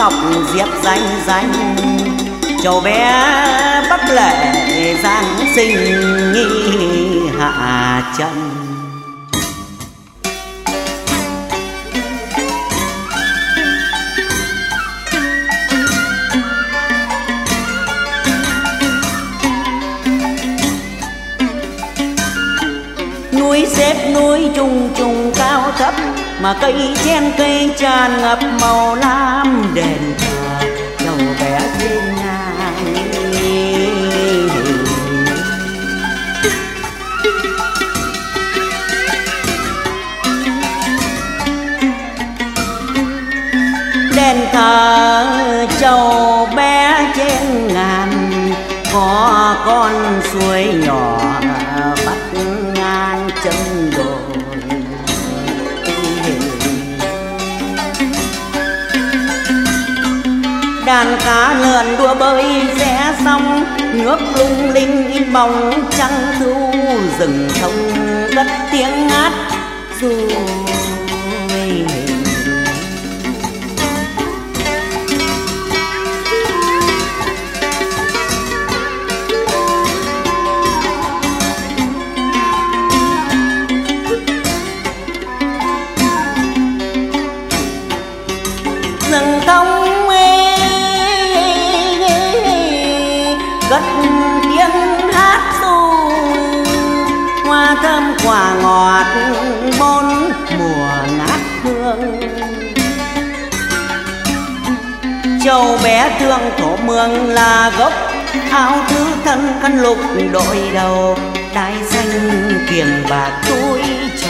ngọc diệp danh danh, cháu bé Bắc Lệ Giáng sinh hạ trần. Núi xếp núi trùng trùng cao thấp, mà cây chen cây tràn ngập màu lam, đền thờ cháu bé trên ngang. Đền thờ cháu bé trên ngàn, có con suối nhỏ bắt ngang chân đồi. Đàn cá lượn đua bơi rẽ sóng, nước lung linh in bóng trăng thu, rừng thông cất tiếng hát ru. Rừng thông cất tiếng hát ru, hoa thơm quả ngọt bốn mùa ngát hương. Châu bé thương thổ mường là gốc, áo thứ thân khăn lục đội đầu, đai xanh kiềng bạc túi trầu.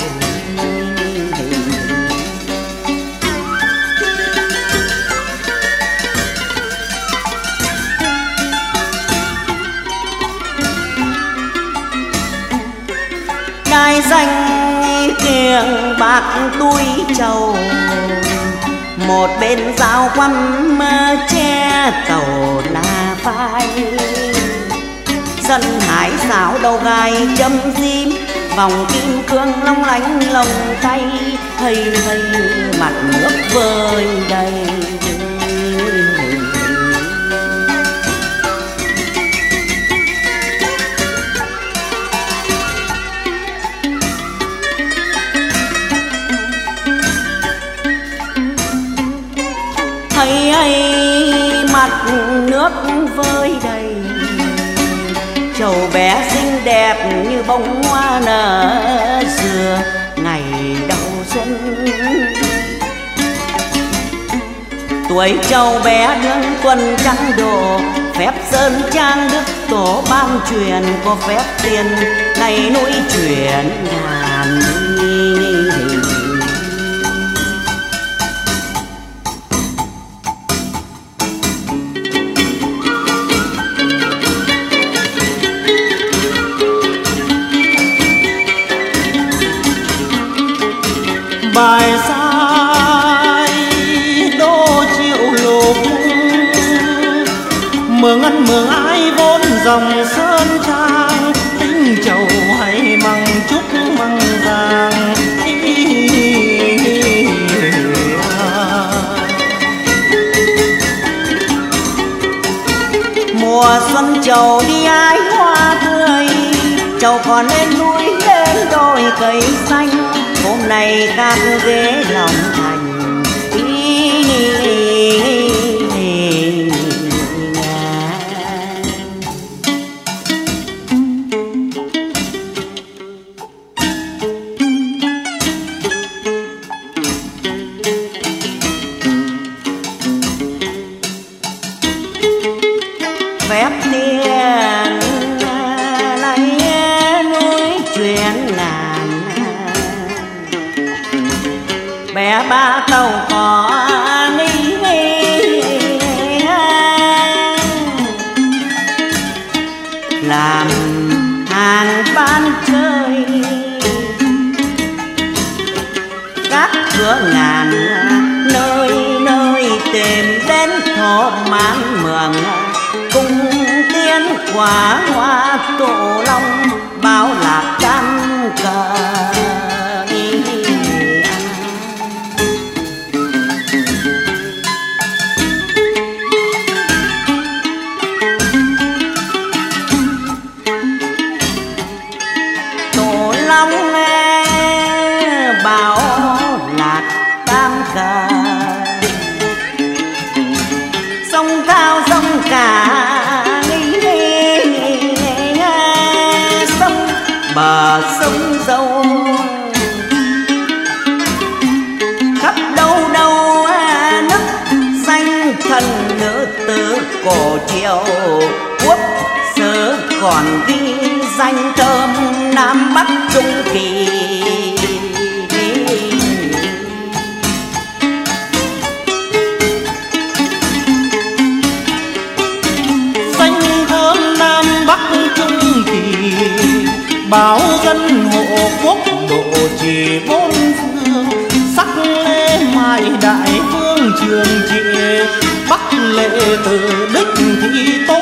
Đai xanh kiềng bạc túi trầu, một bên dao quăm che tàu là phai. Dân hải xảo đầu gai châm diêm, vòng kim cương long lánh lồng tay, hay hay mặt nước vơi đầy. Hay hay mặt nước vơi đầy, cháu bé xinh đẹp như bông hoa nở dừa ngày đầu xuân. Tuổi cháu bé đương tuần trắng đồ, phép sơn trang đức tổ ban truyền, có phép tiền ngày núi truyền ngàn. Bài sai đô chịu lục, mường ăn mường ai vốn dòng sơn trang, tính chầu hay măng trúc măng vàng. Mùa xuân trầu đi ái hoa tươi, trầu còn lên núi lên đồi cây xanh, hôm nay các ghế lòng thành. Phép niên này núi truyền ngàn, bé ba tàu có nghi làm hàng bán chơi, các cửa ngàn nơi nơi tìm đến thọ mãn mường, cung tiến quả hoa tổ long bao lạc căn cờ. sông dâu. Khắp đâu đâu nức danh thần nữ tử cổ triều, quốc sử còn ghi danh thơm Nam Bắc Trung Kỳ. Danh thơm Nam Bắc Trung Kỳ, báo dân hộ quốc độ chỉ bốn phương. Sắc lê mai đại vương trường trị, Bắc lệ từ đức thì tốt